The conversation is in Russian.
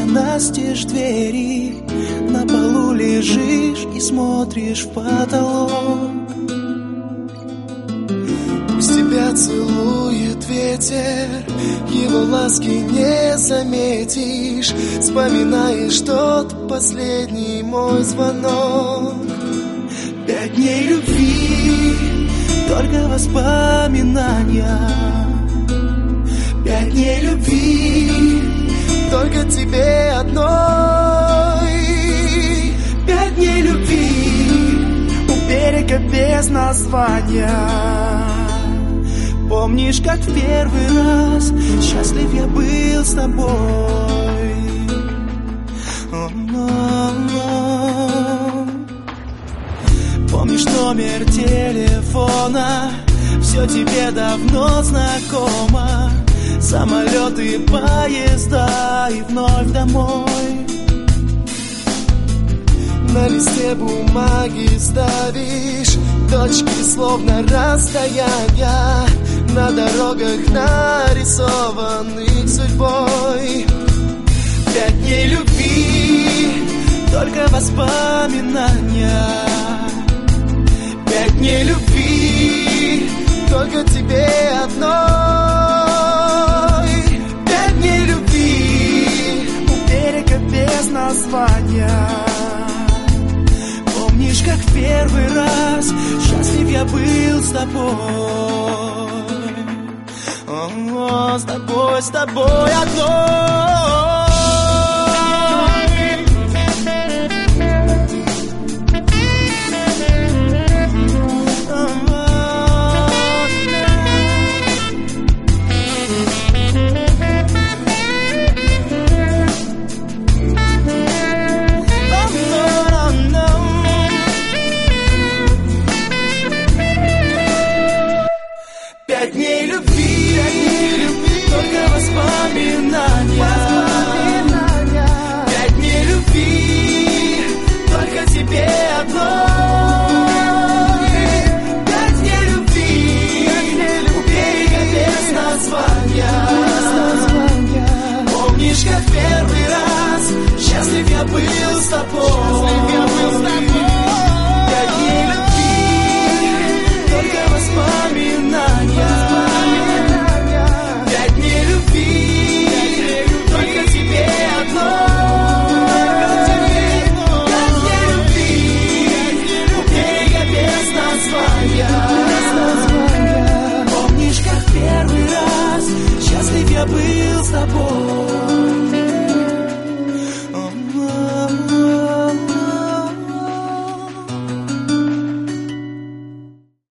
настежь двери, на полу лежишь и смотришь в потолок. Пусть тебя целует ветер, его ласки не заметишь. Вспоминаешь тот последний мой звонок. 5 дней любви, только воспоминания. 5 дней любви, только тебе одной. 5 дней любви, у берега без названия. Помнишь, как в первый раз счастлив я был с тобой? Помнишь номер телефона, все тебе давно знакомо. Самолеты, поезда и вновь домой. На листе бумаги ставишь точки, словно расстояния, на дорогах, нарисованных судьбой. 5 дней любви, только воспоминания. 5 дней любви, только тебе одной. 5 дней любви, у берега без названия. Помнишь, как в первый раз счастлив я был с тобой? О, с тобой одной. Помнишь, как первый раз счастлив я был с тобой? 5 дней любви, только воспоминания. 5 дней любви, только тебе одной. 5 дней любви, у берега без названия. Помнишь, как первый раз счастлив я был с тобой?